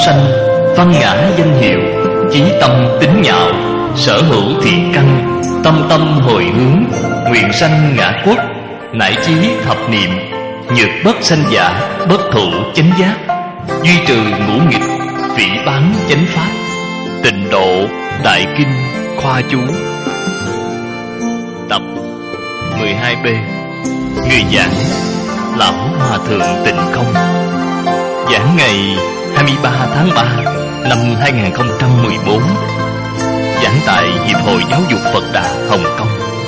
sanh, văn ngã danh hiệu, chí tâm tính nhạo, sở hữu thiện căn, tâm tâm hồi hướng, nguyện sanh ngã quốc, nải chí thập niệm, nhược bất sanh giả, bất thụ chánh giác, duy trừ ngũ nghịch, phỉ báng chánh pháp, tịnh độ đại kinh khoa chú. Tập 12B. Người giảng Lão Hòa Thượng Tịnh Không. Giảng ngày 23 tháng 3 năm 2014. Giảng tại Hiệp hội Giáo dục Phật Đà Hồng Kông.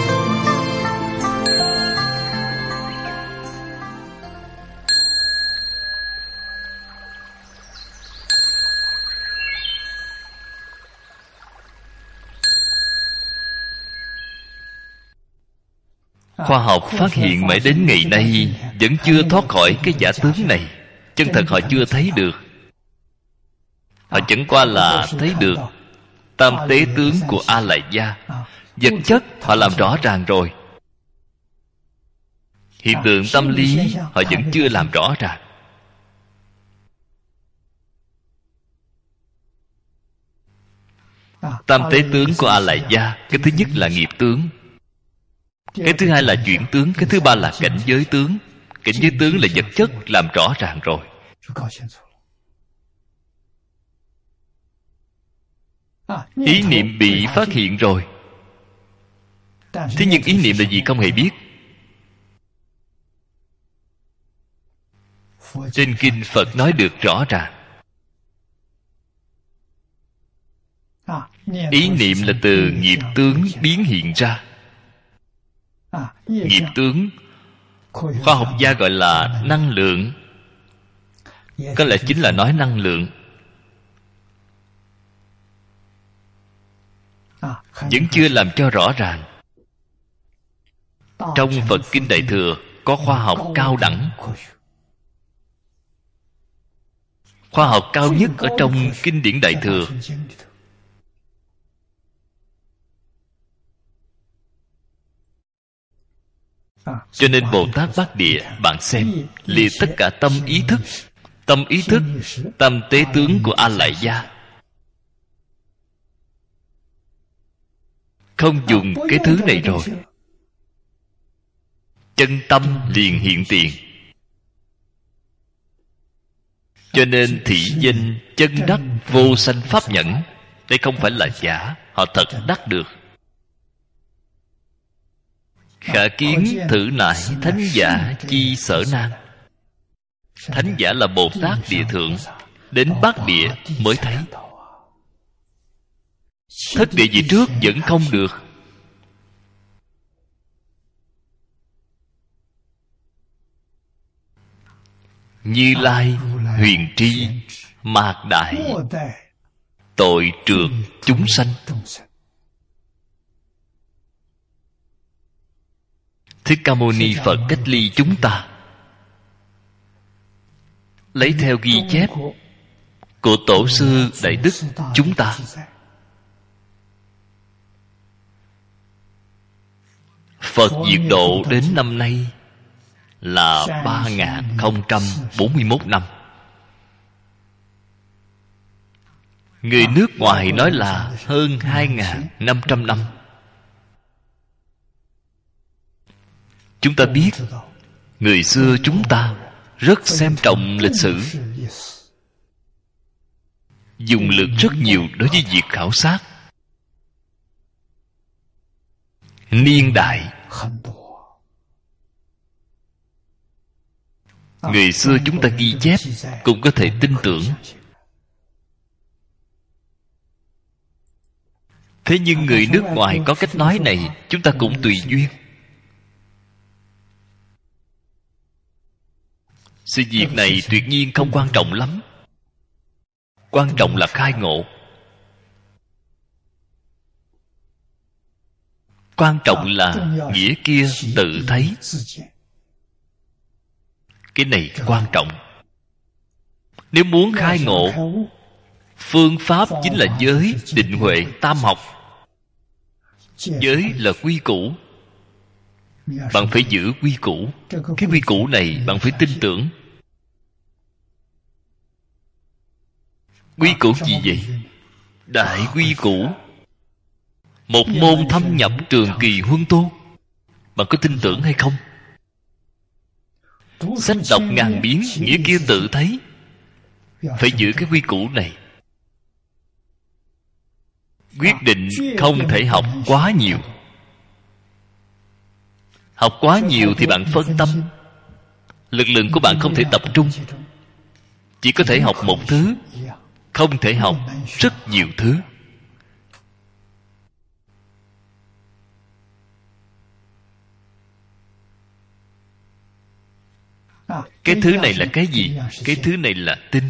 Khoa học phát hiện mãi đến ngày nay vẫn chưa thoát khỏi cái giả tướng này. Chân thật họ chưa thấy được. Họ chẳng qua là thấy được tam tế tướng của A Lại Gia. Vật chất họ làm rõ ràng rồi. Hiện tượng tâm lý họ vẫn chưa làm rõ ràng. Tam tế tướng của A Lại Gia, cái thứ nhất là nghiệp tướng, cái thứ hai là chuyển tướng, cái thứ ba là cảnh giới tướng. Cảnh giới tướng là vật chất làm rõ ràng rồi. Ý niệm bị phát hiện rồi. Thế nhưng ý niệm là gì không hề biết. Trên kinh Phật nói được rõ ràng. Ý niệm là từ nghiệp tướng biến hiện ra. Nghiệp tướng khoa học gia gọi là năng lượng. Có lẽ chính là nói năng lượng. Vẫn chưa làm cho rõ ràng. Trong Phật Kinh Đại Thừa có khoa học cao đẳng. Khoa học cao nhất ở trong kinh điển Đại Thừa. Cho nên Bồ Tát Bát Địa, bạn xem, liệt tất cả tâm ý thức. Tâm ý thức, tâm tế tướng của A Lại Gia. Không dùng cái thứ này rồi, chân tâm liền hiện tiền. Cho nên thị danh chân đắc vô sanh pháp nhẫn. Đây không phải là giả, họ thật đắc được. Khả kiến thử nại thánh giả chi sở nan. Thánh giả là Bồ Tát Địa Thượng, đến Bát Địa mới thấy. Thất địa gì trước vẫn không được. Như Lai huyền tri mạc đại, tội trượt chúng sanh. Thích Ca Mâu Ni Phật cách ly chúng ta, lấy theo ghi chép của tổ sư đại đức chúng ta. Phật diệt độ đến năm nay là 3041 năm. Người nước ngoài nói là hơn 2500 năm. Chúng ta biết người xưa chúng ta rất xem trọng lịch sử, dùng lực rất nhiều đối với việc khảo sát niên đại. Người xưa chúng ta ghi chép cũng có thể tin tưởng. Thế nhưng người nước ngoài có cách nói này, chúng ta cũng tùy duyên. Sự việc này tuyệt nhiên không quan trọng lắm. Quan trọng là khai ngộ. Quan trọng là nghĩa kia tự thấy. Cái này quan trọng. Nếu muốn khai ngộ, phương pháp chính là giới, định huệ, tam học. Giới là quy củ. Bạn phải giữ quy củ. Cái quy củ này bạn phải tin tưởng. Quy củ gì vậy? Đại quy củ. Một môn thâm nhập trường kỳ huân tu. Bạn có tin tưởng hay không? Sách đọc ngàn biến, nghĩa kia tự thấy. Phải giữ cái quy củ này. Quyết định không thể học quá nhiều. Học quá nhiều thì bạn phân tâm, lực lượng của bạn không thể tập trung. Chỉ có thể học một thứ, không thể học rất nhiều thứ. Cái thứ này là cái gì? Cái thứ này là tinh.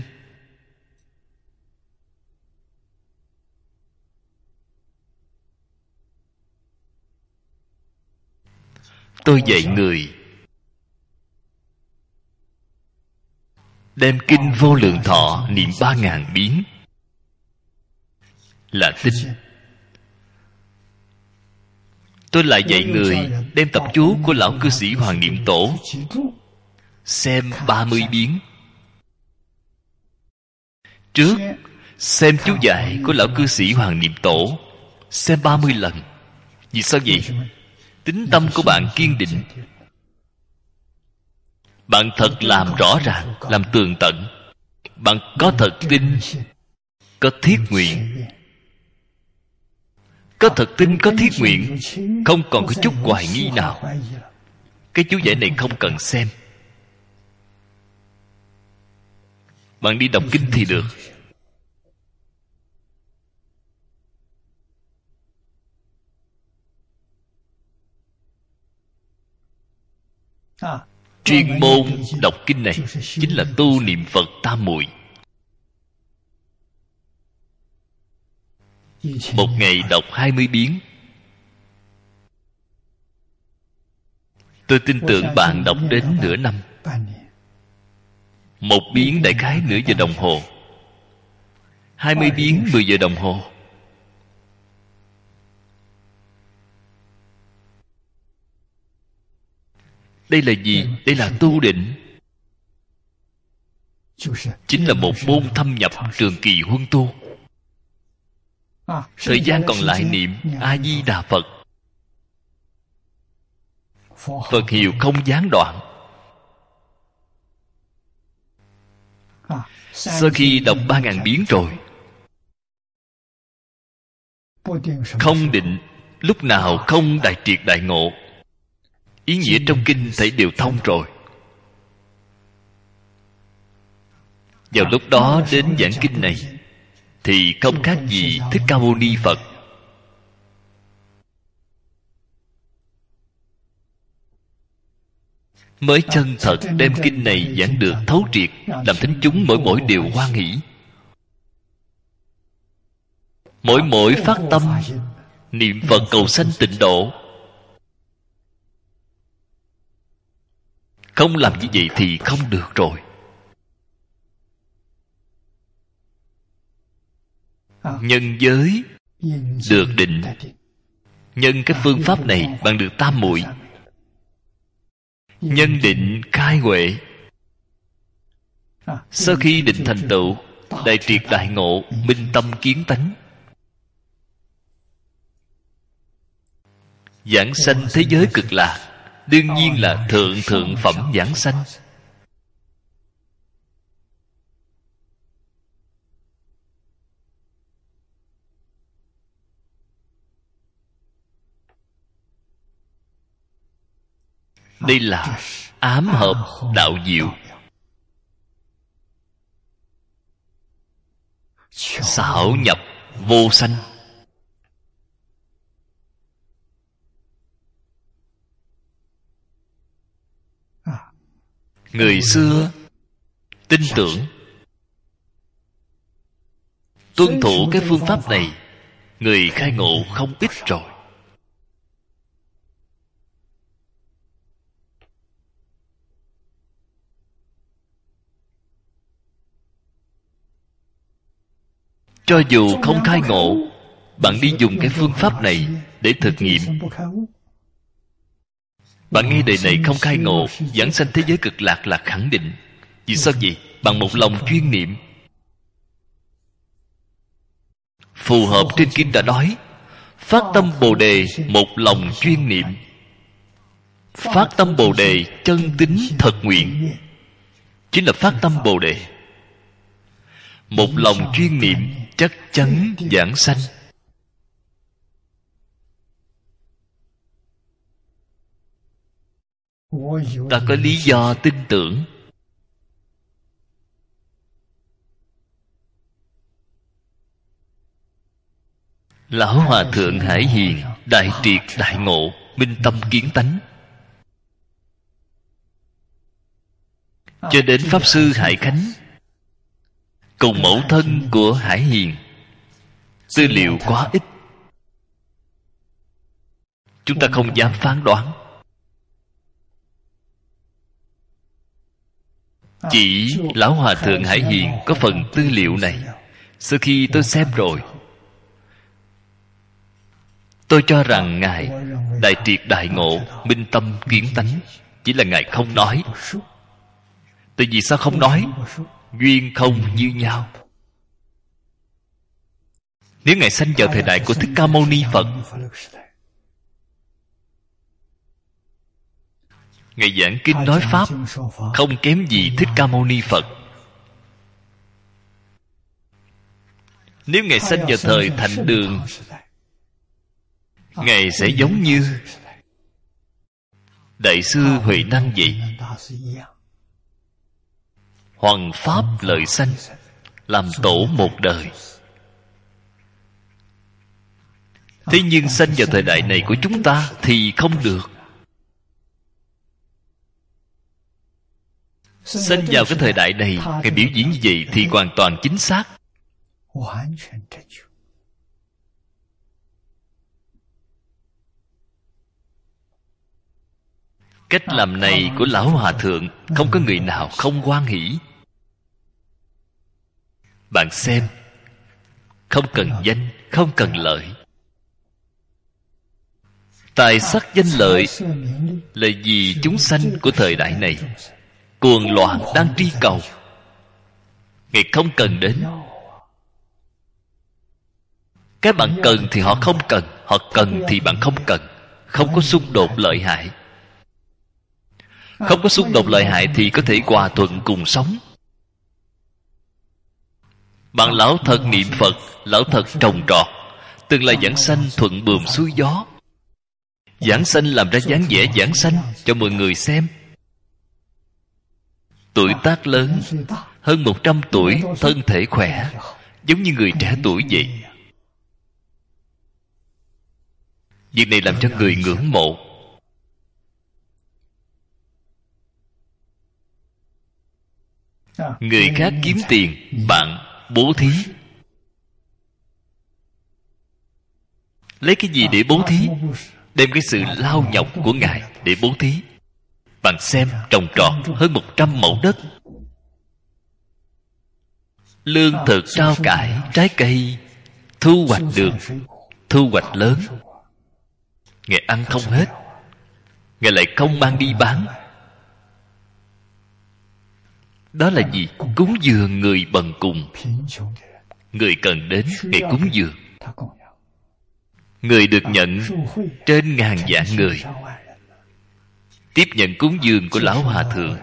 Tôi dạy người đem kinh Vô Lượng Thọ niệm 3000 biến là tinh. Tôi lại dạy người đem tập chú của lão cư sĩ Hoàng Niệm Tổ xem 30 biến. Trước xem chú giải của lão cư sĩ Hoàng Niệm Tổ xem 30 lần. Vì sao vậy? Tính tâm của bạn kiên định. Bạn thật làm rõ ràng, làm tường tận. Bạn có thật tin, có thiết nguyện. Có thật tin, có thiết nguyện, không còn có chút hoài nghi nào. Cái chú giải này không cần xem. Bạn đi đọc kinh thì được. Chuyên môn đọc kinh này chính là tu niệm Phật tam muội. Một ngày đọc 20 biến. Tôi tin tưởng bạn đọc đến nửa năm. Một biến đại khái nửa giờ đồng hồ, 20 biến 10 giờ đồng hồ. Đây là gì? Đây là tu định. Chính là một môn thâm nhập trường kỳ huân tu. Thời gian còn lại niệm A-di-đà Phật. Phật hiệu không gián đoạn. Sau khi đọc 3000 biến rồi, không định, lúc nào không đại triệt đại ngộ. Ý nghĩa trong kinh thấy đều thông rồi. Vào lúc đó đến giảng kinh này thì không khác gì Thích Ca Mâu Ni Phật. Mới chân thật đem kinh này giảng được thấu triệt, làm thính chúng mỗi đều hoan hỷ. Mỗi phát tâm niệm Phật cầu sanh tịnh độ. Không làm như vậy thì không được rồi. Nhân giới được định. Nhân cái phương pháp này bạn được tam muội. Nhân định khai huệ. Sau khi định thành tựu, đại triệt đại ngộ, minh tâm kiến tánh, giảng sanh thế giới cực lạc, đương nhiên là thượng thượng phẩm giảng sanh. Đây là ám hợp đạo diệu, xảo nhập vô sanh. Người xưa tin tưởng, tuân thủ cái phương pháp này, người khai ngộ không ít rồi. Cho dù không khai ngộ, bạn đi dùng cái phương pháp này để thực nghiệm. Bạn nghe đời này không khai ngộ, giảng sanh thế giới cực lạc là khẳng định. Vì sao vậy? Bằng một lòng chuyên niệm. Phù hợp trên kinh đã nói, phát tâm Bồ Đề một lòng chuyên niệm. Phát tâm Bồ Đề chân tín thật nguyện chính là phát tâm Bồ Đề. Một lòng chuyên niệm chắc chắn vãng sanh. Ta có lý do tin tưởng. Lão Hòa Thượng Hải Hiền đại triệt đại ngộ, minh tâm kiến tánh. Cho đến Pháp Sư Hải Khánh cùng mẫu thân của Hải Hiền, tư liệu quá ít, chúng ta không dám phán đoán. Chỉ Lão Hòa Thượng Hải Hiền có phần tư liệu này. Sau khi tôi xem rồi, tôi cho rằng Ngài đại triệt đại ngộ, minh tâm kiến tánh. Chỉ là Ngài không nói. Tại vì sao không nói? Duyên không như nhau. Nếu Ngài sanh vào thời đại của Thích Ca Mâu Ni Phật, Ngài giảng kinh nói Pháp không kém gì Thích Ca Mâu Ni Phật. Nếu Ngài sanh vào thời Thạnh Đường, Ngài sẽ giống như Đại sư Huệ Năng vậy. Hoằng Pháp lợi sanh, làm tổ một đời. Thế nhưng sanh vào thời đại này của chúng ta thì không được. Sanh vào cái thời đại này, Ngài biểu diễn như vậy thì hoàn toàn chính xác. Cách làm này của Lão Hòa Thượng không có người nào không hoan hỷ. Bạn xem, không cần danh, không cần lợi. Tài sắc danh lợi là vì chúng sanh của thời đại này cuồng loạn đang tri cầu. Ngài không cần đến. Cái bạn cần thì họ không cần, họ cần thì bạn không cần. Không có xung đột lợi hại. Không có xung đột lợi hại thì có thể hòa thuận cùng sống. Bạn lão thật niệm Phật, lão thật trồng trọt, tương lai giảng sanh thuận buồm xuôi gió. Giảng sanh làm ra dáng vẻ giảng sanh cho mọi người xem. Tuổi tác lớn, hơn 100 tuổi, thân thể khỏe, giống như người trẻ tuổi vậy. Việc này làm cho người ngưỡng mộ. Người khác kiếm tiền, bạn bố thí. Lấy cái gì để bố thí? Đem cái sự lao nhọc của Ngài để bố thí. Bạn xem, trồng trọt hơn 100 mẫu đất, lương thực, rau cải, trái cây, thu hoạch được, thu hoạch lớn. Ngài ăn không hết, Ngài lại không mang đi bán. Đó là gì? Cúng dường người bần cùng. Người cần đến, Ngài cúng dường. Người được nhận trên ngàn vạn người tiếp nhận cúng dường của Lão Hòa Thượng.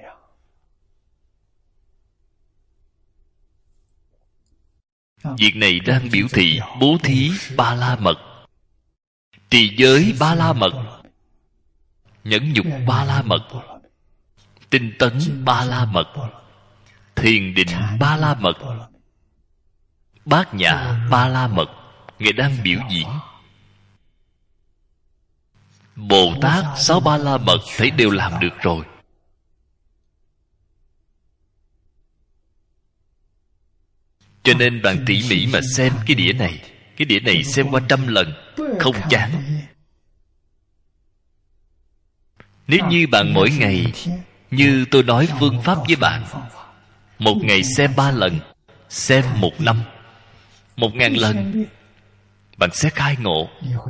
Việc này đang biểu thị bố thí ba la mật, trì giới ba la mật, nhẫn nhục ba la mật, tinh tấn ba la mật, thiền định ba la mật, bát nhã ba la mật. Ngài đang biểu diễn. Bồ Tát 6 ba la mật thấy đều làm được rồi. Cho nên bạn tỉ mỉ mà xem cái đĩa này. Cái đĩa này xem qua 100 lần không chán. Nếu như bạn mỗi ngày, như tôi nói phương pháp với bạn, một ngày xem 3 lần, xem 1 năm, 1000 lần, bạn sẽ khai ngộ.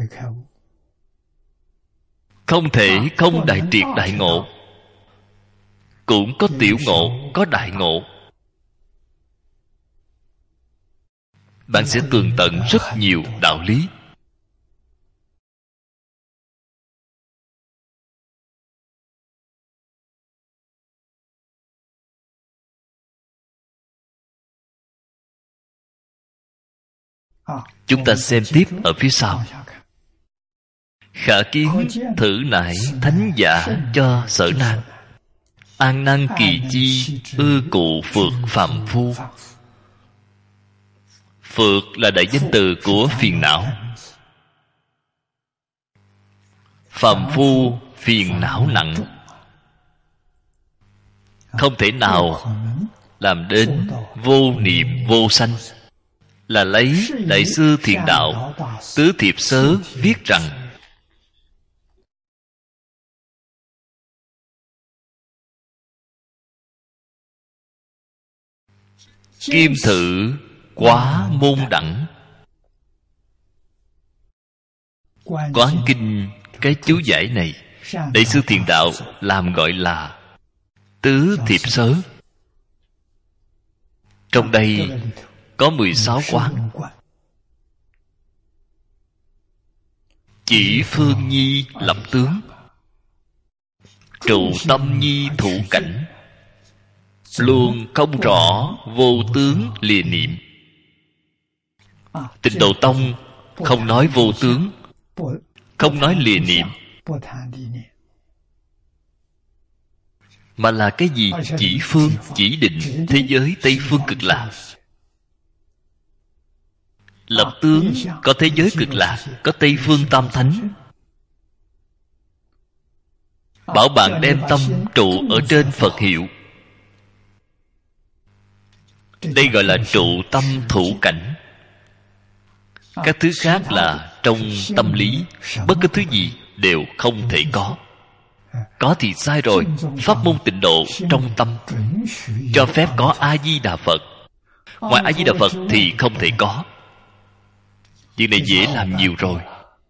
Không thể không đại triệt đại ngộ. Cũng có tiểu ngộ, có đại ngộ. bạn sẽ tường tận rất nhiều đạo lý. Chúng ta xem tiếp ở phía sau. Khả kiến thử nại thánh giả cho sở nan, an năng kỳ chi ư cụ phượt phàm phu. Phượt là đại danh từ của phiền não. Phàm phu phiền não nặng, không thể nào làm đến vô niệm vô sanh. Là lấy Đại sư Thiền Đạo Tứ Thiệp Sớ viết rằng: kim thử quá môn đẳng. Quán kinh cái chú giải này, Đại sư Thiền Đạo làm gọi là Tứ Thiệp Sớ. Trong đây có 16 quán. Chỉ phương nhi lập tướng, trụ tâm nhi thủ cảnh, luôn không rõ vô tướng lìa niệm. Tịnh Độ Tông không nói vô tướng, không nói lìa niệm, mà là cái gì? Chỉ phương, chỉ định thế giới Tây Phương Cực Lạc. Lập tướng có thế giới Cực Lạc, có Tây Phương Tam Thánh. Bảo bạn đem tâm trụ ở trên Phật hiệu. Đây gọi là trụ tâm thủ cảnh. Các thứ khác là trong tâm lý, bất cứ thứ gì đều không thể có. Có thì sai rồi. Pháp môn tịnh độ trong tâm cho phép có A-di-đà Phật. Ngoài A-di-đà Phật thì không thể có. Việc này dễ làm nhiều rồi,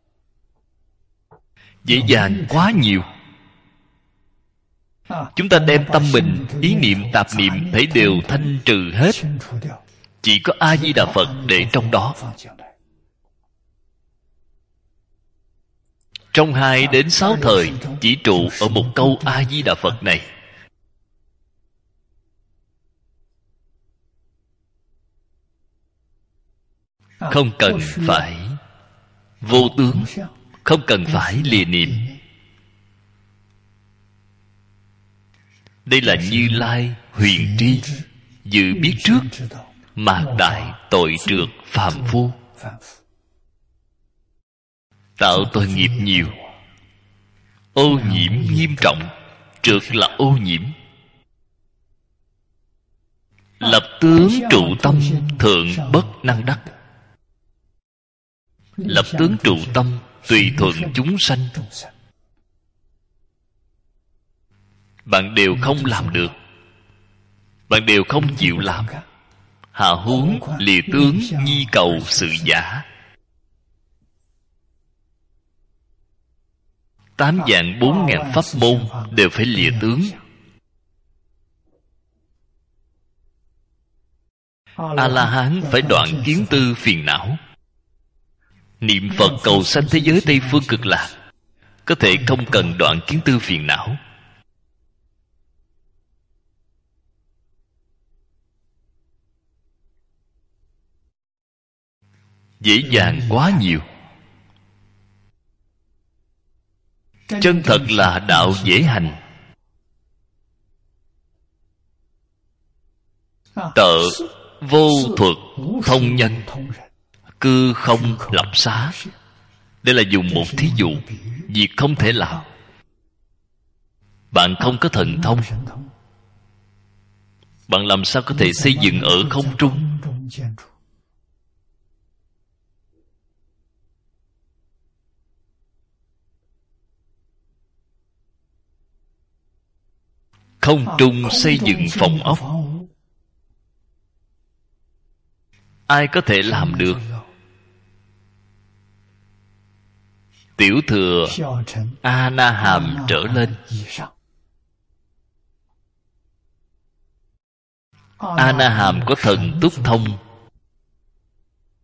dễ dàng quá nhiều. Chúng ta đem tâm mình, ý niệm, tạp niệm thấy đều thanh trừ hết. Chỉ có A-di-đà Phật để trong đó. Trong 2 đến 6 thời chỉ trụ ở một câu A-di-đà Phật này. Không cần phải vô tướng, không cần phải lìa niệm. Đây là Như Lai huyền tri, dự biết trước, mạt đại tội trượt phàm phu. Tạo tội nghiệp nhiều, ô nhiễm nghiêm trọng. Trượt là ô nhiễm. Lập tướng trụ tâm thượng bất năng đắc. Lập tướng trụ tâm tùy thuận chúng sanh. Bạn đều không làm được, bạn đều không chịu làm. Hạ huống lìa tướng nhi cầu sự giả. 8 vạn 4 ngàn pháp môn đều phải lìa tướng. A-la-hán phải đoạn kiến tư phiền não. Niệm Phật cầu sanh thế giới Tây Phương Cực Lạc, có thể không cần đoạn kiến tư phiền não. Dễ dàng quá nhiều. Chân thật là đạo dễ hành. Tợ vô thuật thông nhân, cư không lập xá. Đây là dùng một thí dụ, việc không thể làm. Bạn không có thần thông, bạn làm sao có thể xây dựng ở không trung? Không trung xây dựng phòng ốc, ai có thể làm được? Tiểu thừa A-na-hàm trở lên. A-na-hàm có thần túc thông,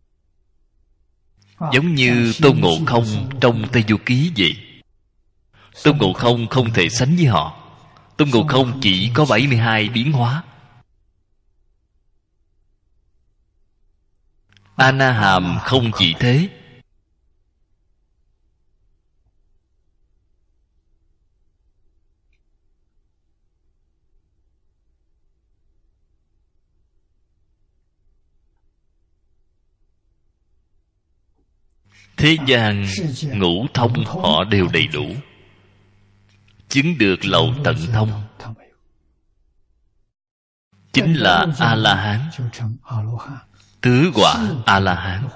Giống như Tôn Ngộ Không trong Tây Du Ký vậy. Tôn Ngộ Không không thể sánh với họ. Tôn Ngộ Không chỉ có 72 biến hóa. A Na Hàm không chỉ thế. Thế gian ngũ thông họ đều đầy đủ, chứng được lậu tận thông, chính là A-la-hán, tứ quả A-la-hán.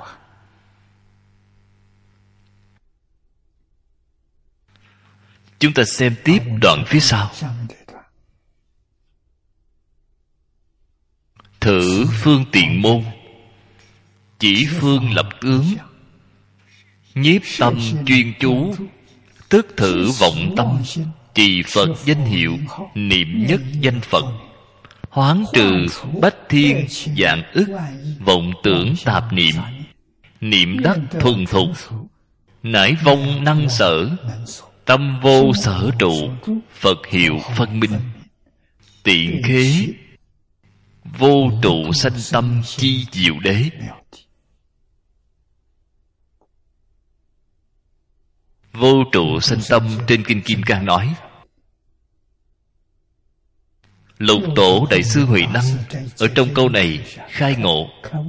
Chúng ta xem tiếp đoạn phía sau. Thử phương tiện môn, chỉ phương lập tướng, nhiếp tâm chuyên chú, tức thử vọng tâm, trì Phật danh hiệu, niệm nhất danh Phật, hoán trừ bách thiên vạn ức vọng tưởng tạp niệm, niệm đắc thuần thục, nải vong năng sở, tâm vô sở trụ, Phật hiệu phân minh, tiện khế vô trụ sanh tâm chi diệu đế. Vô trụ sanh tâm trên Kinh Kim Cang nói, Lục Tổ Đại sư Huệ Năng ở trong câu này khai ngộ.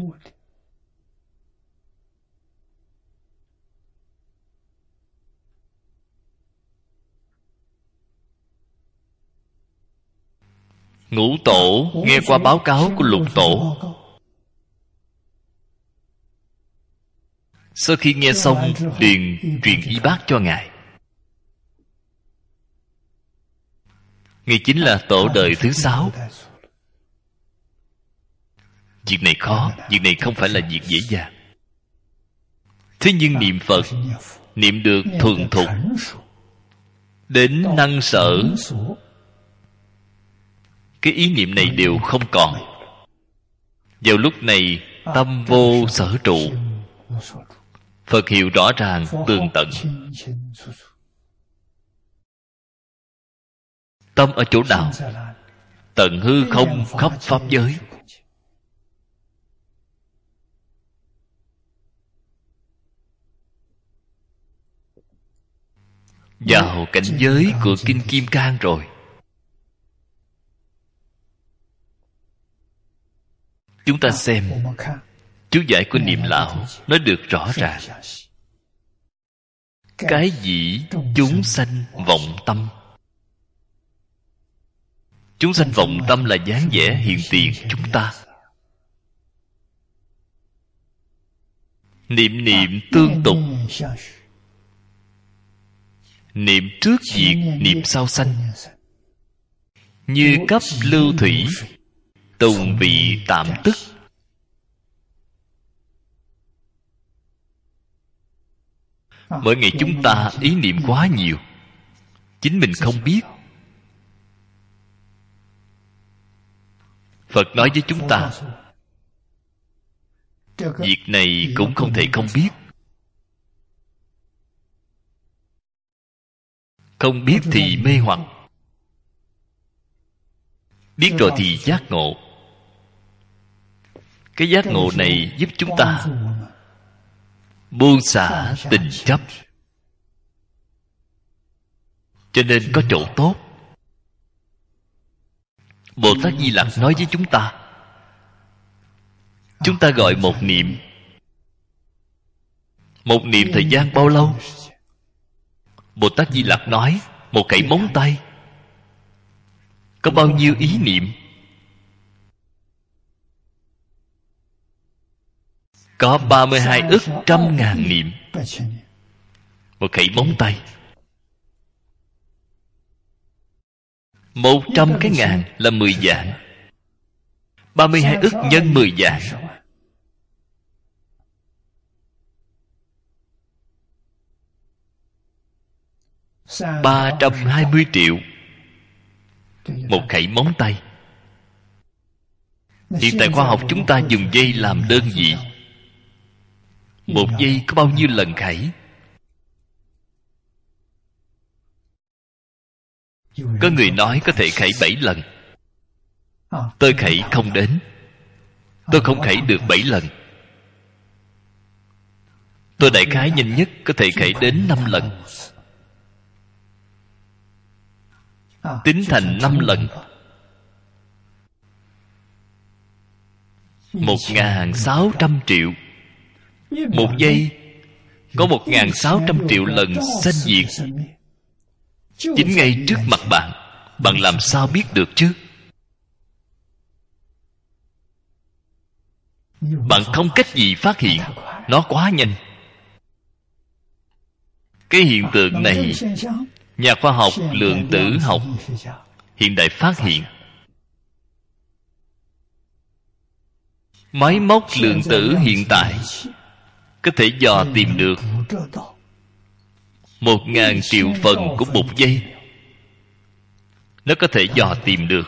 Ngũ Tổ nghe qua báo cáo của Lục Tổ, sau khi nghe xong liền truyền y bác cho Ngài. Ngài chính là tổ đời thứ 6. Việc này khó, việc này không phải là việc dễ dàng. Thế nhưng niệm Phật, niệm được thuần thục, đến năng sở, cái ý niệm này đều không còn. Vào lúc này tâm vô sở trụ, Phật hiệu rõ ràng tường tận. Tâm ở chỗ nào? Tận hư không khắp pháp giới. Vào cảnh giới của Kinh Kim Cang rồi. Chúng ta xem chú giải của Niệm Lão nói được rõ ràng. Cái gì chúng sanh vọng tâm? Chúng sanh vọng tâm là dáng vẻ hiện tiền chúng ta. Niệm niệm tương tục, niệm trước diệt, niệm sau sanh, như cấp lưu thủy, tùng vị tạm tức. Mỗi ngày chúng ta ý niệm quá nhiều, chính mình không biết. Phật nói với chúng ta, việc này cũng không thể không biết. Không biết thì mê hoặc, biết rồi thì giác ngộ. Cái giác ngộ này giúp chúng ta buông xả tình chấp. Cho nên có chỗ tốt. Bồ Tát Di Lặc nói với chúng ta gọi một niệm. Một niệm thời gian bao lâu? Bồ Tát Di Lặc nói, một cậy móng tay. Có bao nhiêu ý niệm? Có 32 ức trăm ngàn niệm. Một khẩy móng tay. 100 cái ngàn là 10 vạn. 32 ức nhân 10 vạn. 320 triệu. Một khẩy móng tay. Hiện tại khoa học chúng ta dùng giây làm đơn vị. 1 giây có bao nhiêu lần khẩy? Có người nói có thể khẩy 7 lần. Tôi khẩy không đến. Tôi không khẩy được 7 lần. Tôi đại khái nhanh nhất có thể khẩy đến 5 lần. Tính thành 5 lần 1.600 triệu. 1 giây có 1.600 triệu lần sanh diệt chính ngay trước mặt bạn. Bạn làm sao biết được chứ? Bạn không cách gì phát hiện. Nó quá nhanh. Cái hiện tượng này nhà khoa học lượng tử học hiện đại phát hiện. Máy móc lượng tử hiện tại có thể dò tìm được 1.000 triệu phần của 1 giây. Nó có thể dò tìm được.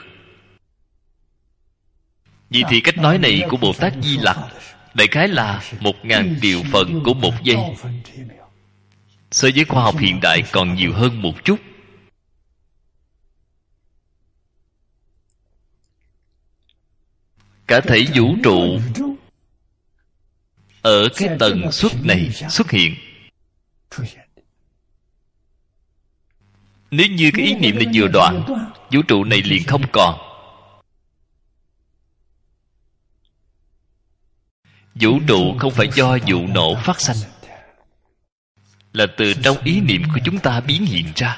Vậy thì cách nói này của Bồ Tát Di Lặc đại khái là 1.000 triệu phần của 1 giây. So với khoa học hiện đại còn nhiều hơn một chút. Cả thể vũ trụ ở cái tần suất này xuất hiện. Nếu như cái ý niệm này vừa đoạn, vũ trụ này liền không còn. Vũ trụ không phải do vụ nổ phát sanh, là từ trong ý niệm của chúng ta biến hiện ra.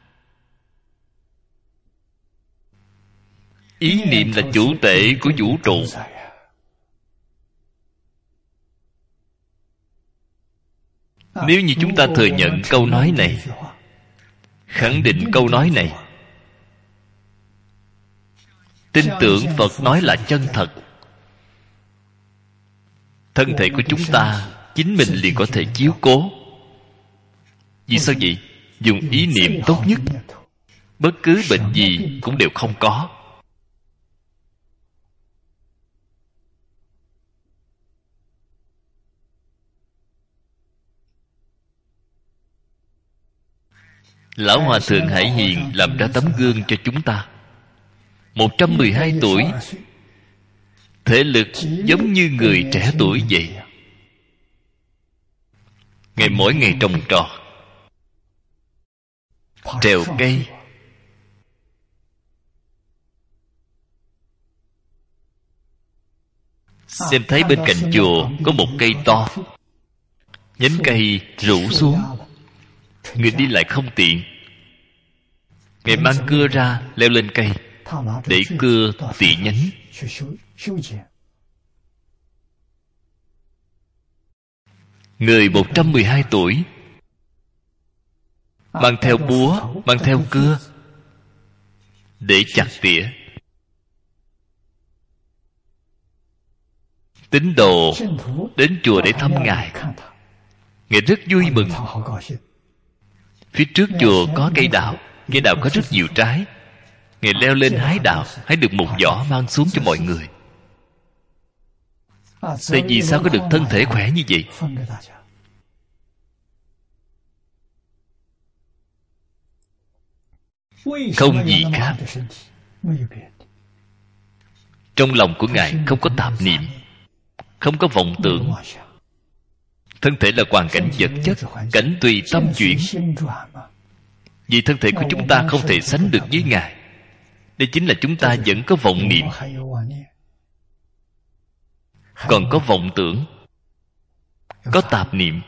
Ý niệm là chủ tể của vũ trụ. Nếu như chúng ta thừa nhận câu nói này, khẳng định câu nói này, tin tưởng Phật nói là chân thật, thân thể của chúng ta chính mình liền có thể chiếu cố. Vì sao vậy? Dùng ý niệm tốt nhất, bất cứ bệnh gì cũng đều không có. Lão Hòa Thượng Hải Hiền làm ra tấm gương cho chúng ta. 112 tuổi, thể lực giống như người trẻ tuổi vậy. Ngài mỗi ngày trồng trọt, trèo cây, xem thấy bên cạnh chùa có một cây to, nhánh cây rủ xuống, người đi lại không tiện. Ngài mang cưa ra leo lên cây để cưa tỉa nhánh. Người 112 tuổi mang theo búa, mang theo cưa để chặt tỉa. Tín đồ đến chùa để thăm Ngài, Ngài rất vui mừng. Phía trước chùa có cây đào, cây đào có rất nhiều trái. Ngài leo lên hái đào, hái được một giỏ mang xuống cho mọi người. Tại vì sao có được thân thể khỏe như vậy? Không gì khác. Trong lòng của Ngài không có tạp niệm, không có vọng tưởng. Thân thể là hoàn cảnh vật chất, cảnh tùy tâm chuyển. Vì thân thể của chúng ta không thể sánh được với Ngài. Đây chính là chúng ta vẫn có vọng niệm, còn có vọng tưởng, có tạp niệm.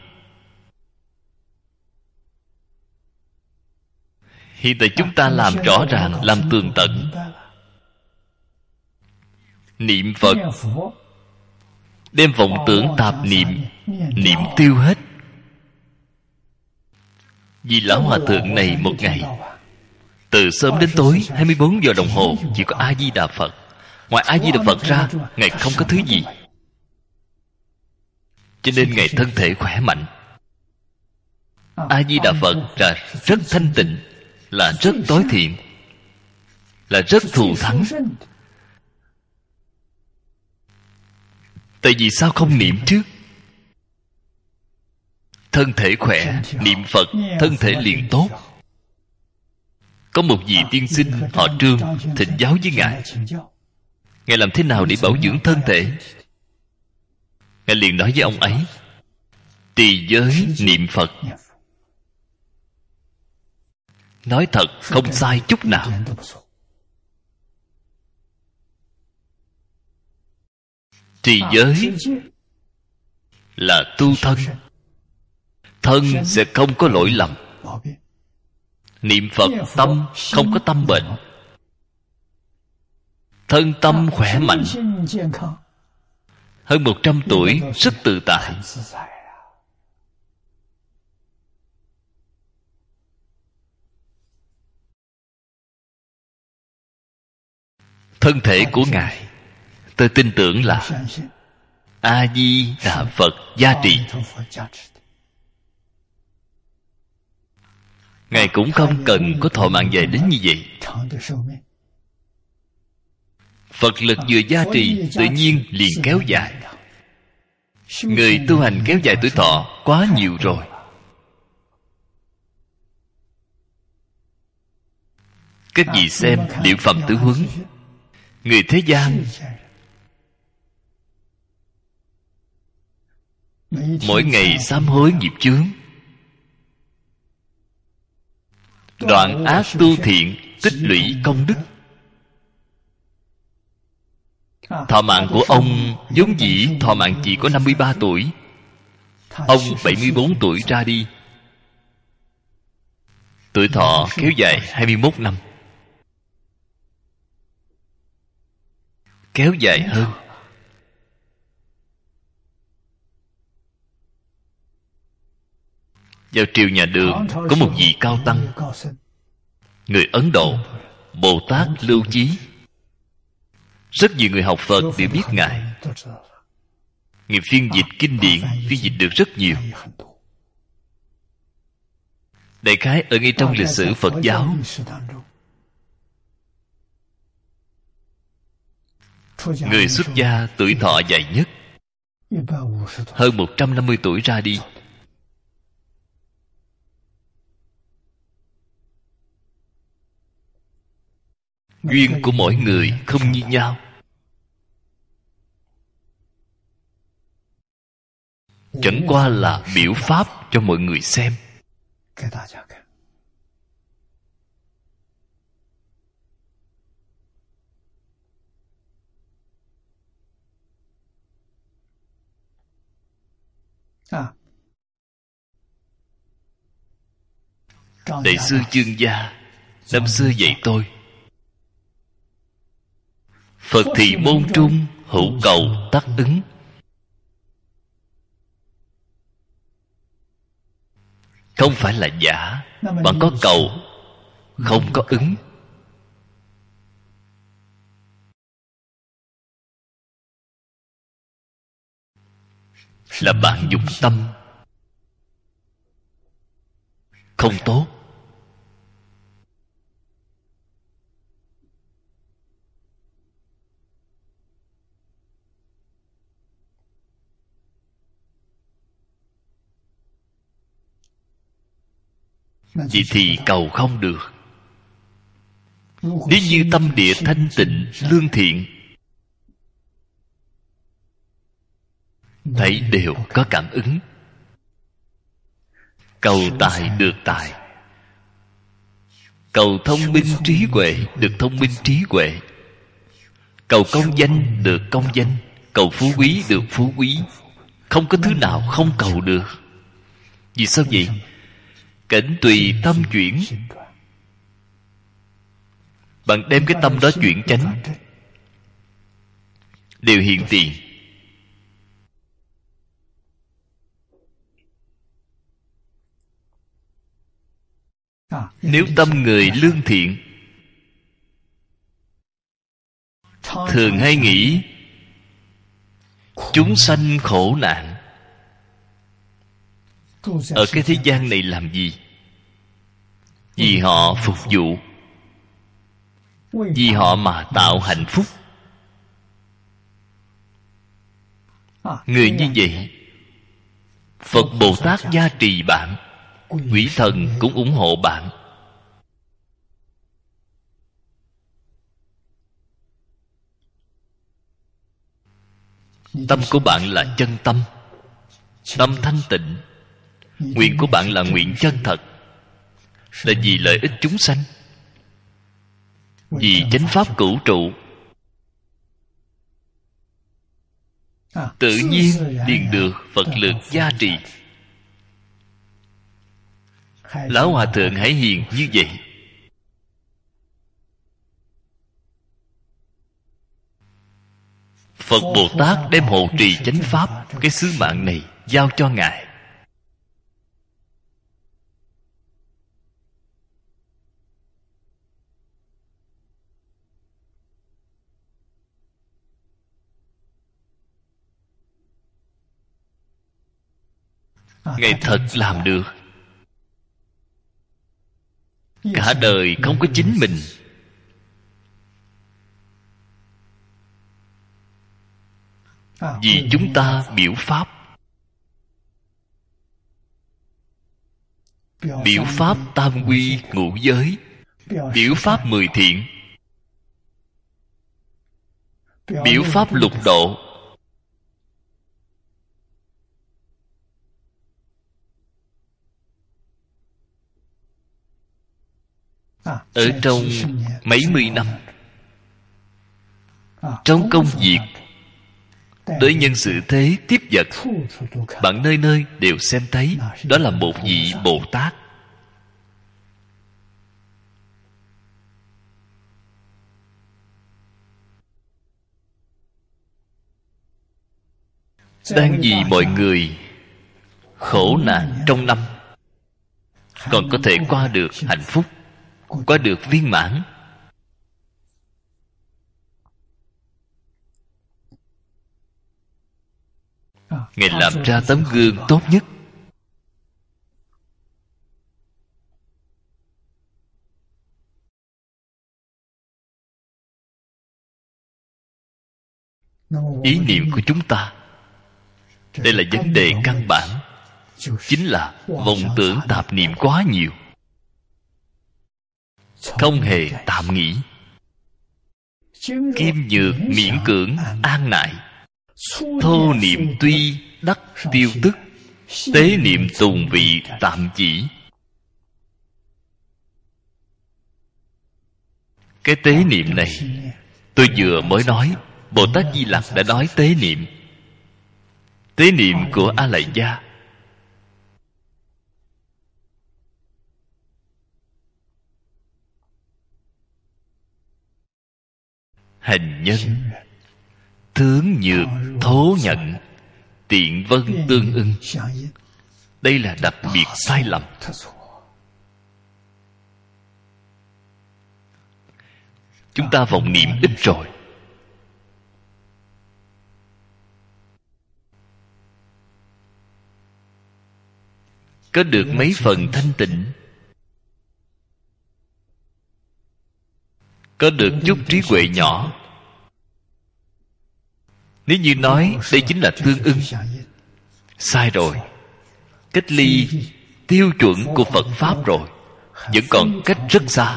Hiện tại chúng ta làm rõ ràng, làm tường tận. Niệm Phật, đem vọng tưởng tạp niệm niệm tiêu hết. Vì Lão Hòa Thượng này một ngày từ sớm đến tối 24 giờ đồng hồ chỉ có A-di-đà Phật. Ngoài A-di-đà Phật ra, Ngài không có thứ gì. Cho nên Ngài thân thể khỏe mạnh. A-di-đà Phật là rất thanh tịnh, là rất tối thiện, là rất thù thắng. Tại vì sao không niệm trước? thân thể khỏe, niệm Phật, thân thể liền tốt. Có một vị tiên sinh họ Trương thỉnh giáo với Ngài. Ngài làm thế nào để bảo dưỡng thân thể? Ngài liền nói với ông ấy: trì giới niệm Phật. Nói thật không sai chút nào. Trì giới là tu thân. Thân sẽ không có lỗi lầm. Niệm Phật tâm không có tâm bệnh. Thân tâm khỏe mạnh. Hơn 100 tuổi rất tự tại. Thân thể của Ngài, tôi tin tưởng là A-di-đà Phật gia trì. Ngài cũng không cần có thọ mạng dài đến như vậy. Phật lực vừa gia trì, tự nhiên liền kéo dài. Người tu hành kéo dài tuổi thọ quá nhiều rồi. Các vị xem Liệu Phẩm Tứ Huấn. Người thế gian mỗi ngày sám hối nghiệp chướng, đoạn ác tu thiện, tích lũy công đức. Thọ mạng của ông vốn dĩ thọ mạng chỉ có 53 tuổi. Ông 74 tuổi ra đi. Tuổi thọ kéo dài 21 năm. Kéo dài hơn. Vào triều nhà Đường có một vị cao tăng, người Ấn Độ, Bồ Tát Lưu Chí. Rất nhiều người học Phật đều biết Ngài. Ngài phiên dịch kinh điển, phiên dịch được rất nhiều. Đại khái ở ngay trong lịch sử Phật giáo, người xuất gia tuổi thọ dài nhất, hơn 150 tuổi ra đi. Duyên của mỗi người không như nhau. Chẳng qua là biểu pháp cho mọi người xem. Đại sư Chương Gia năm xưa dạy tôi: Phật thì môn trung, hữu cầu tắc ứng. Không phải là giả. Bạn có cầu, không có ứng. Là bạn dùng tâm không tốt. Vậy thì cầu không được. Nếu như tâm địa thanh tịnh, lương thiện, thấy đều có cảm ứng. Cầu tài được tài, cầu thông minh trí huệ được thông minh trí huệ, cầu công danh được công danh, cầu phú quý được phú quý. Không có thứ nào không cầu được. Vì sao vậy? Cảnh tùy tâm chuyển. Bạn đem cái tâm đó chuyển chánh, đều hiện tiền. Nếu tâm người lương thiện, thường hay nghĩ chúng sanh khổ nạn, ở cái thế gian này làm gì? Vì họ phục vụ, vì họ mà tạo hạnh phúc. Người như vậy Phật Bồ Tát gia trì bạn, quỷ thần cũng ủng hộ bạn. Tâm của bạn là chân tâm, tâm thanh tịnh. Nguyện của bạn là nguyện chân thật, là vì lợi ích chúng sanh, vì chánh pháp cửu trụ. Tự nhiên liền được Phật lực gia trì. Lão Hòa Thượng Hải Hiền như vậy. Phật Bồ Tát đem hộ trì chánh pháp, cái sứ mạng này giao cho Ngài. Ngài thật làm được. Cả đời không có chính mình, vì chúng ta biểu pháp. Biểu pháp tam quy ngũ giới, biểu pháp 10 thiện, biểu pháp lục độ. Ở trong mấy mươi năm, trong công việc, đối nhân xử thế tiếp vật, bạn nơi nơi đều xem thấy đó là một vị Bồ Tát. Đang vì mọi người khổ nạn trong năm còn có thể qua được hạnh phúc, qua được viên mãn. Ngài làm ra tấm gương tốt nhất. Ý niệm của chúng ta, đây là vấn đề căn bản, chính là vọng tưởng tạp niệm quá nhiều, không hề tạm nghĩ. Kim nhược miễn cưỡng an nại, thô niệm tuy đắc tiêu tức, tế niệm tùng vị tạm chỉ. Cái tế niệm này tôi vừa mới nói, Bồ Tát Di Lặc đã nói tế niệm. Tế niệm của A Lại Gia. Hành nhân tướng nhược thố nhận, tiện vân tương ưng. Đây là đặc biệt sai lầm. Chúng ta vọng niệm ít rồi, có được mấy phần thanh tịnh, có được chút trí huệ nhỏ. Nếu như nói đây chính là tương ưng, sai rồi. Cách ly tiêu chuẩn của Phật Pháp rồi, vẫn còn cách rất xa.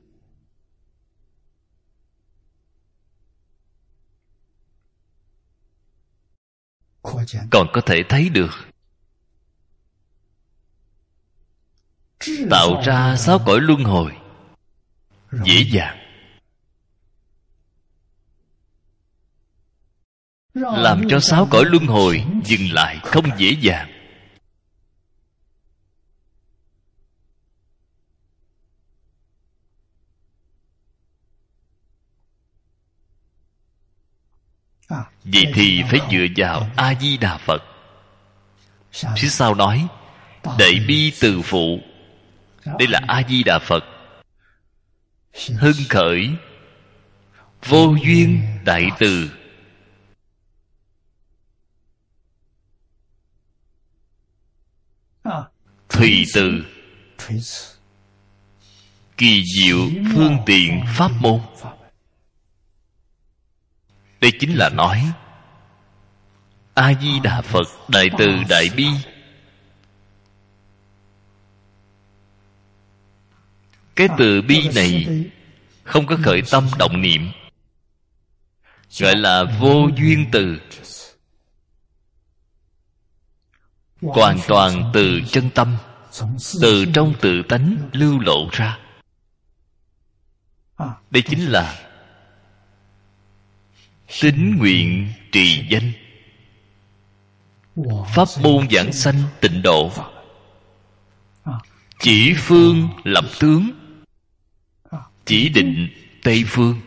Còn có thể thấy được tạo ra 6 cõi luân hồi dễ dàng, làm cho 6 cõi luân hồi dừng lại không dễ dàng. Vậy thì phải dựa vào A Di Đà Phật. Phía sau nói đại bi từ phụ, đây là A Di Đà Phật. Hưng khởi vô duyên đại từ, thùy từ kỳ diệu phương tiện pháp môn. Đây chính là nói A Di Đà Phật đại từ đại bi Cái từ bi này không có khởi tâm động niệm, gọi là vô duyên từ, hoàn toàn từ chân tâm, từ trong tự tánh lưu lộ ra. Đây chính là tín nguyện trì danh, pháp môn giảng sanh tịnh độ, chỉ phương lập tướng, chỉ định Tây phương.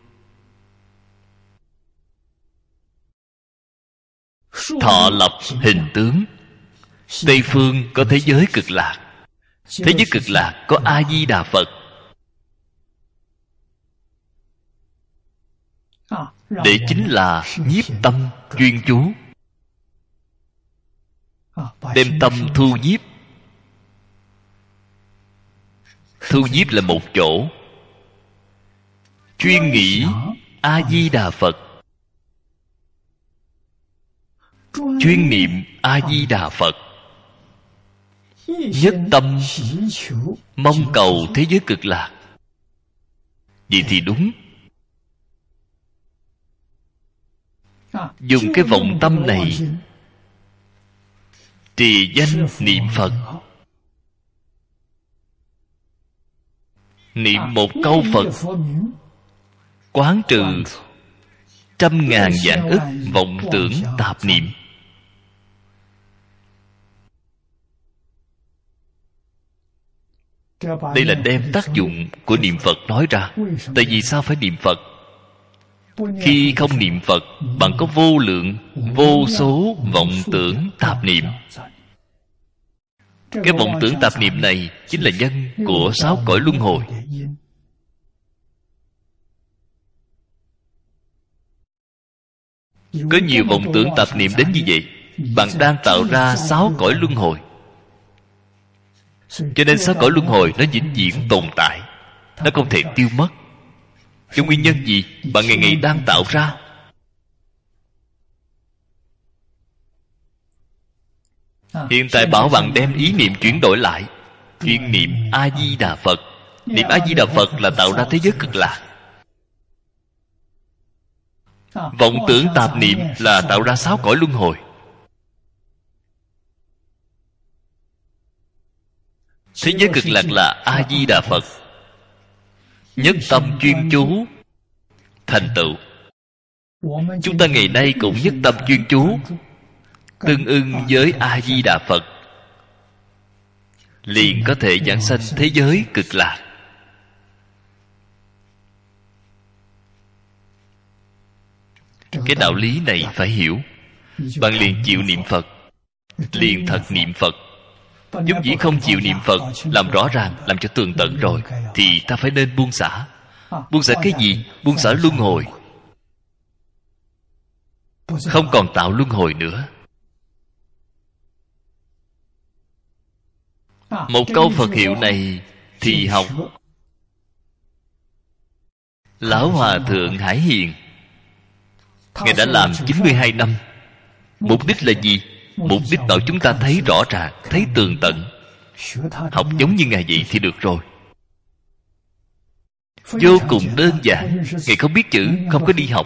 Thọ lập hình tướng. Tây phương có thế giới cực lạc, thế giới cực lạc có A Di Đà Phật, để chính là nhiếp tâm chuyên chú, đem tâm thu nhiếp. Thu nhiếp là một chỗ, chuyên nghĩ A Di Đà Phật, chuyên niệm A Di Đà Phật, nhất tâm mong cầu thế giới cực lạc. Vậy thì đúng. Dùng cái vọng tâm này trì danh niệm Phật. Niệm một câu Phật, quán trừ trăm ngàn vạn ức vọng tưởng tạp niệm. Đây là đem tác dụng của niệm Phật nói ra. Tại vì sao phải niệm Phật? Khi không niệm Phật, bạn có vô lượng, vô số vọng tưởng tạp niệm. Cái vọng tưởng tạp niệm này chính là nhân của 6 cõi luân hồi. Có nhiều vọng tưởng tạp niệm đến như vậy, bạn đang tạo ra 6 cõi luân hồi. Cho nên 6 cõi luân hồi nó vĩnh viễn tồn tại, nó không thể tiêu mất. Cho nguyên nhân gì? Bạn ngày ngày đang tạo ra. Hiện tại bảo bạn đem ý niệm chuyển đổi lại, chuyên niệm A Di Đà Phật. Niệm A Di Đà Phật là tạo ra thế giới cực lạc. Vọng tưởng tạp niệm là tạo ra 6 cõi luân hồi. Thế giới cực lạc là A Di Đà Phật. Nhất tâm chuyên chú thành tựu. Chúng ta ngày nay cũng nhất tâm chuyên chú, tương ưng với A Di Đà Phật, liền có thể giảng sanh thế giới cực lạc. Cái đạo lý này phải hiểu. Bạn liền chịu niệm Phật, liền thật niệm Phật. Giống dĩ không chịu niệm Phật, làm rõ ràng, làm cho tường tận rồi, thì ta phải nên buông xả. Buông xả cái gì? Buông xả luân hồi, không còn tạo luân hồi nữa. Một câu Phật hiệu này thì học. Lão Hòa Thượng Hải Hiền, Ngài đã làm 92 năm. Mục đích là gì? Mục đích bảo chúng ta thấy rõ ràng, thấy tường tận. Học giống như Ngài vậy thì được rồi. Vô cùng đơn giản. Ngài không biết chữ, không có đi học.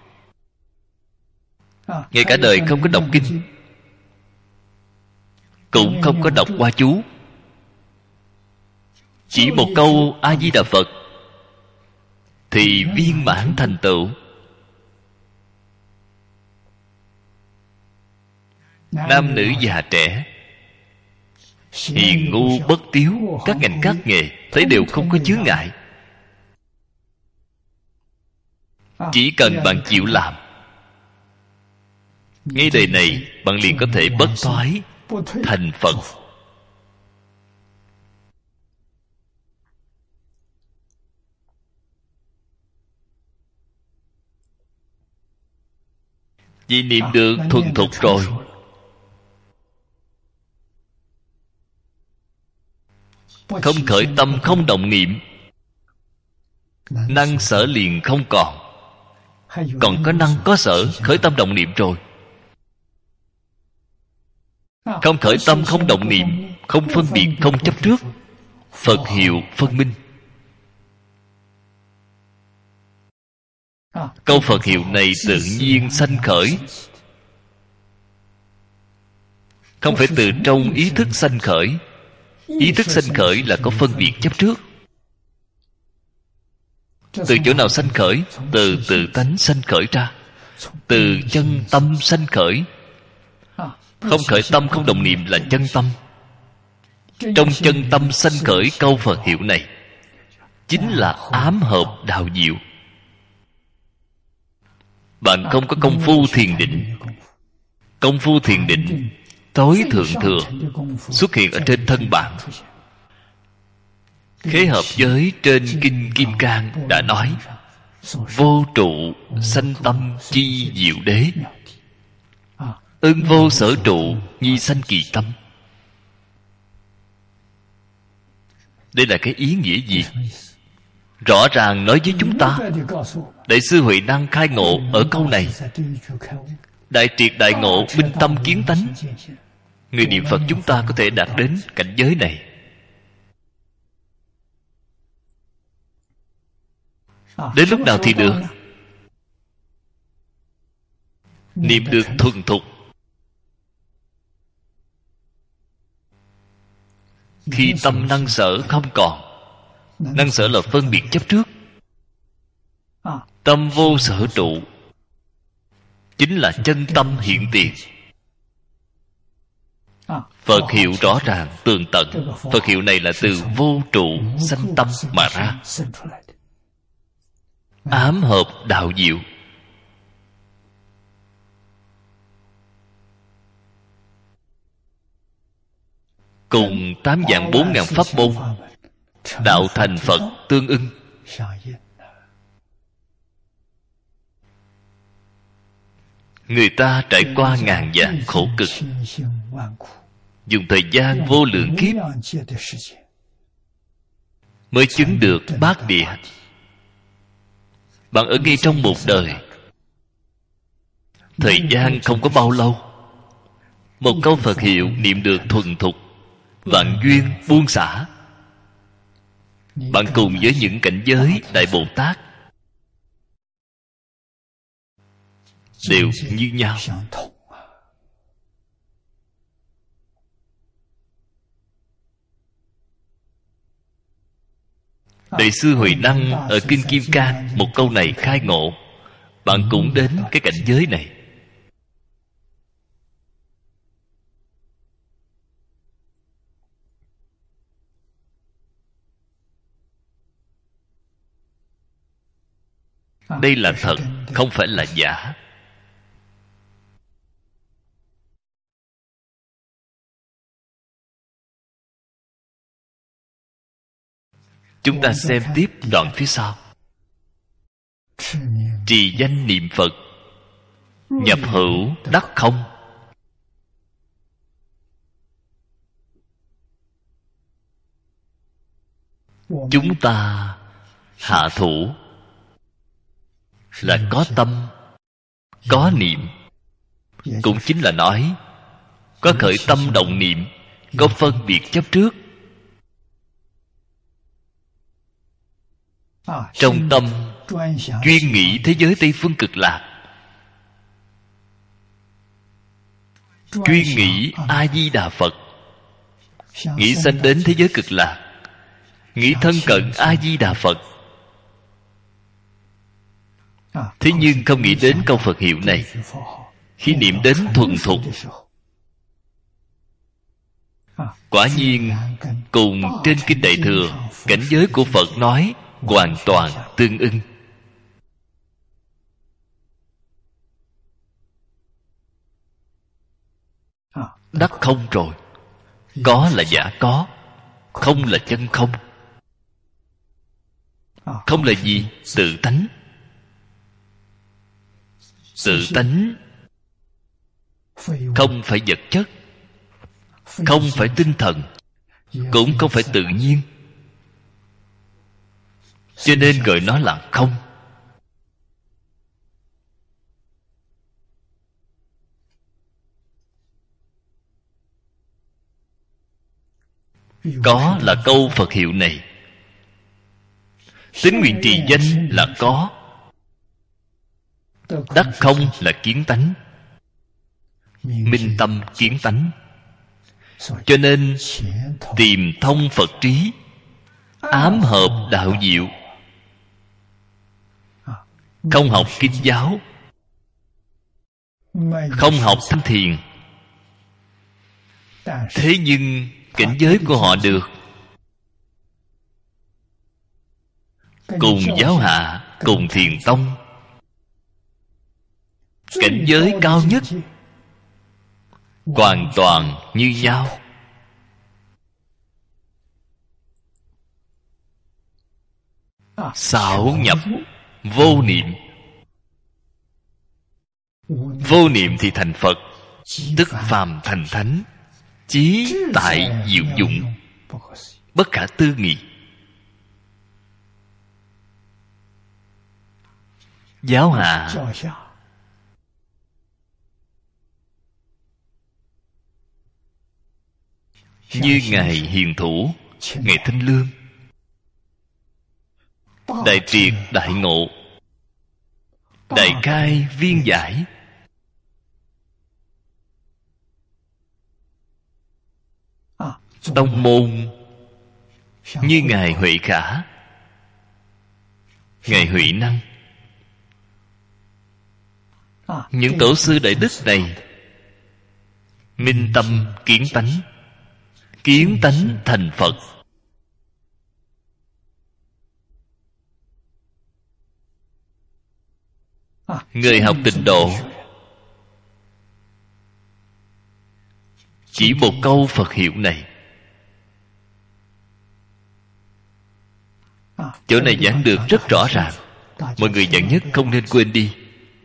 Ngài cả đời không có đọc kinh, cũng không có đọc qua chú. Chỉ một câu A Di Đà Phật thì viên mãn thành tựu. Nam nữ già trẻ, hiền ngu bất tiếu, các ngành các nghề, thấy đều không có chướng ngại. Chỉ cần bạn chịu làm, ngay đời này bạn liền có thể bất thoái thành Phật. Vì niệm được thuần thục rồi, không khởi tâm, không động niệm, năng sở liền không còn. Còn có năng có sở, khởi tâm động niệm rồi. Không khởi tâm, không động niệm, không phân biệt, không chấp trước, Phật hiệu phân minh. Câu Phật hiệu này tự nhiên sanh khởi, không phải từ trong ý thức sanh khởi. Ý thức sanh khởi là có phân biệt chấp trước. Từ chỗ nào sanh khởi? Từ tự tánh sanh khởi ra, từ chân tâm sanh khởi. Không khởi tâm, không đồng niệm là chân tâm. Trong chân tâm sanh khởi câu Phật hiệu này chính là ám hợp đạo diệu. Bạn không có công phu thiền định. Công phu thiền định tối thượng thừa xuất hiện ở trên thân bạn. Khế hợp với trên Kinh Kim Cang đã nói: vô trụ sanh tâm chi diệu đế, ưng vô sở trụ nhi sanh kỳ tâm. Đây là cái ý nghĩa gì? Rõ ràng nói với chúng ta. Đại sư Huệ Năng khai ngộ ở câu này. Đại triệt đại ngộ, minh tâm kiến tánh. Người niệm Phật chúng ta có thể đạt đến cảnh giới này. Đến lúc nào thì được? Niệm được thuần thục. Khi tâm năng sở không còn. Năng sở là phân biệt chấp trước. Tâm vô sở trụ chính là chân tâm hiện tiền. Phật hiệu rõ ràng tường tận. Phật hiệu này là từ vô trụ sanh tâm mà ra. Ám hợp đạo diệu. Cùng 8 vạn 4 ngàn pháp môn đạo thành Phật tương ưng. Người ta trải qua ngàn vạn khổ cực, dùng thời gian vô lượng kiếp mới chứng được bát địa. Bạn ở ngay trong một đời, thời gian không có bao lâu, một câu Phật hiệu niệm được thuần thục, vạn duyên buông xả. Bạn cùng với những cảnh giới Đại Bồ Tát đều như nhau. Đại sư Huệ Năng ở Kinh Kim Cang một câu này khai ngộ. Bạn cũng đến cái cảnh giới này. Đây là thật, không phải là giả. Chúng ta xem tiếp đoạn phía sau. Trì danh niệm Phật, nhập hữu đắc không. Chúng ta hạ thủ là có tâm, có niệm. Cũng chính là nói có khởi tâm động niệm, có phân biệt chấp trước. Trong tâm chuyên nghĩ thế giới Tây Phương Cực Lạc, chuyên nghĩ A-di-đà Phật, nghĩ sanh đến thế giới Cực Lạc, nghĩ thân cận A-di-đà Phật. Thế nhưng không nghĩ đến câu Phật hiệu này. Khi niệm đến thuần thục, quả nhiên cùng trên Kinh Đại Thừa cảnh giới của Phật nói hoàn toàn tương ưng. Đắc không rồi. Có là giả có, không là chân không. Không là gì? Tự tánh. Tự tánh không phải vật chất, không phải tinh thần, cũng không phải tự nhiên, cho nên gọi nó là không. Có là câu Phật hiệu này. Tín nguyện trì danh là có. Đắc không là kiến tánh, minh tâm kiến tánh. Cho nên tìm thông Phật trí, ám hợp đạo diệu. Không học kinh giáo, không học thanh thiền, thế nhưng cảnh giới của họ được cùng giáo hạ, cùng thiền tông, cảnh giới cao nhất, hoàn toàn như nhau. Xảo nhập vô niệm. Vô niệm thì thành Phật, tức phàm thành thánh, chí tại diệu dụng, bất khả tư nghị. Giáo hạ như Ngài Hiền Thủ, Ngài Thanh Lương, đại triệt đại ngộ, đại khai viên giải, tông môn như Ngài Huệ Khả, Ngài Huệ Năng. Những tổ sư đại đức này minh tâm kiến tánh, kiến tánh thành Phật. Người học Tịnh Độ chỉ một câu Phật hiệu này. Chỗ này giảng được rất rõ ràng, mọi người vạn nhất không nên quên đi.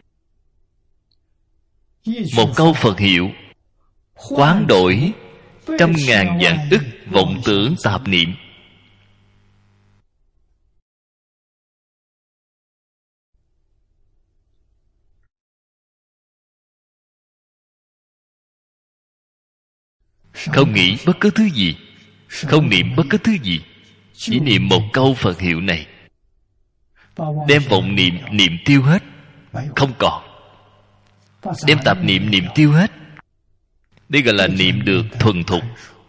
Một câu Phật hiệu quán đổi trăm ngàn vạn ức vọng tưởng tạp niệm. Không nghĩ bất cứ thứ gì, không niệm bất cứ thứ gì, chỉ niệm một câu Phật hiệu này, đem vọng niệm niệm tiêu hết, không còn. Đem tạp niệm niệm tiêu hết. Đây gọi là niệm được thuần thục.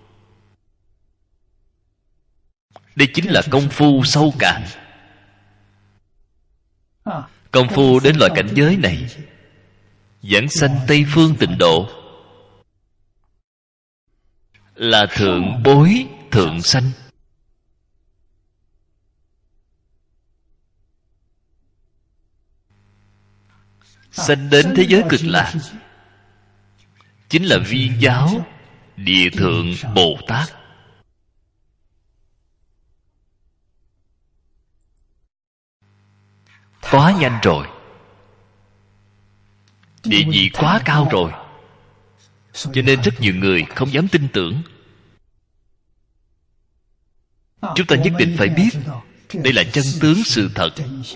Đây chính là công phu sâu cạn. Công phu đến loại cảnh giới này, giảng sanh Tây Phương Tịnh Độ, là thượng bối thượng sanh. Sanh đến thế giới Cực Lạc, chính là Viên Giáo Địa Thượng Bồ Tát. Quá nhanh rồi, địa vị quá cao rồi, cho nên rất nhiều người không dám tin tưởng. Chúng ta nhất định phải biết đây là chân tướng sự thật.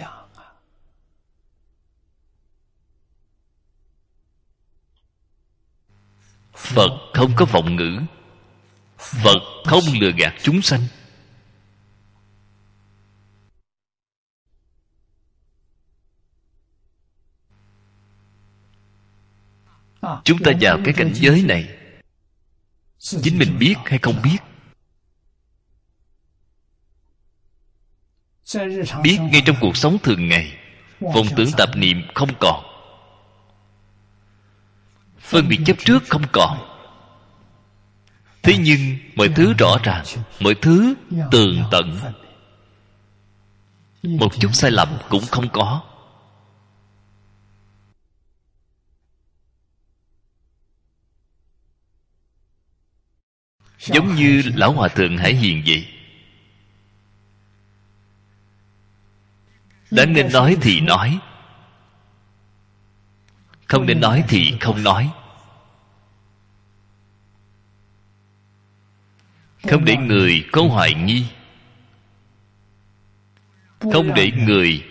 Phật không có vọng ngữ, Phật không lừa gạt chúng sanh. Chúng ta vào cái cảnh giới này, chính mình biết hay không biết? Biết ngay trong cuộc sống thường ngày, vọng tưởng tạp niệm không còn, phân biệt chấp trước không còn. Thế nhưng mọi thứ rõ ràng, mọi thứ tường tận, một chút sai lầm cũng không có. Giống như Lão Hòa Thượng Hải Hiền vậy. Đáng nên nói thì nói, không nên nói thì không nói. Không để người có hoài nghi, không để người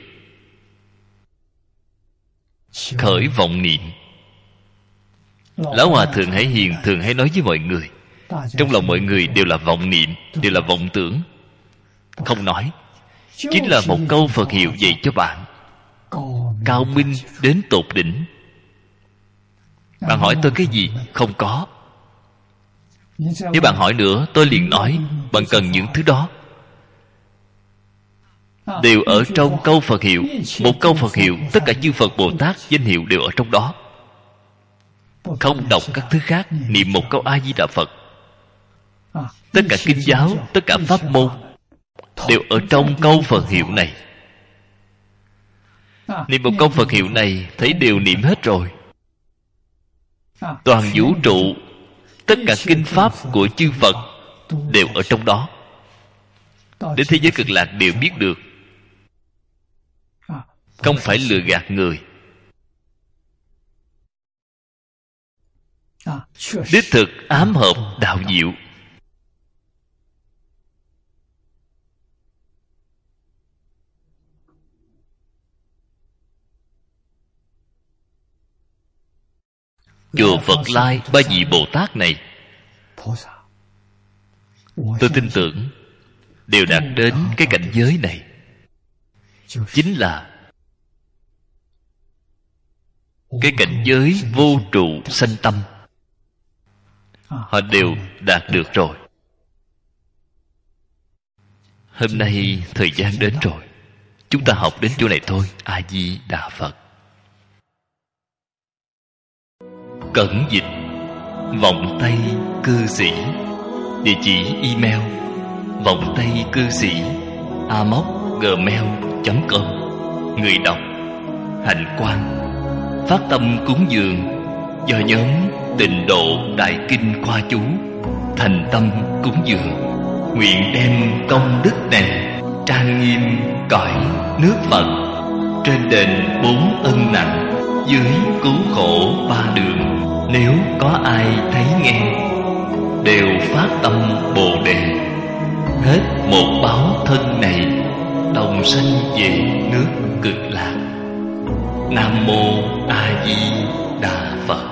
khởi vọng niệm. Lão Hòa Thượng Hải Hiền thường hay nói với mọi người, trong lòng mọi người đều là vọng niệm, đều là vọng tưởng. Không nói, chính là một câu Phật hiệu dạy cho bạn. cao minh đến tột đỉnh. Bạn hỏi tôi cái gì? Không có. Nếu bạn hỏi nữa, tôi liền nói bạn cần những thứ đó. Đều ở trong câu Phật hiệu. Một câu Phật hiệu, tất cả chư Phật Bồ Tát danh hiệu đều ở trong đó. Không đọc các thứ khác, niệm một câu A-di-đà Phật. Tất cả kinh giáo, tất cả pháp môn đều ở trong câu Phật hiệu này. Niệm một câu Phật hiệu này, thấy đều niệm hết rồi. Toàn vũ trụ, tất cả kinh pháp của chư Phật đều ở trong đó. Đến thế giới Cực Lạc đều biết được. Không phải lừa gạt người. Đích thực ám hợp đạo diệu. Chùa Phật Lai Ba Vị Bồ Tát này, tôi tin tưởng đều đạt đến cái cảnh giới này. Chính là cái cảnh giới vô trụ sanh tâm. Họ đều đạt được rồi. Hôm nay thời gian đến rồi, chúng ta học đến chỗ này thôi. A Di Đà Phật. Cẩn dịch Vọng Tây Cư Sĩ. Địa chỉ email vọng tây cư sĩ amos@gmail.com. Người đọc Hạnh Quang. Phát tâm cúng dường do nhóm Tịnh Độ Đại Kinh Khoa Chú thành tâm cúng dường, nguyện đem công đức này trang nghiêm cõi nước Phật, trên đền 4 ân nặng, dưới cứu khổ 3 đường. Nếu có ai thấy nghe, đều phát tâm Bồ Đề, hết một báo thân này, đồng sanh về nước Cực Lạc. Nam Mô A Di Đà Phật.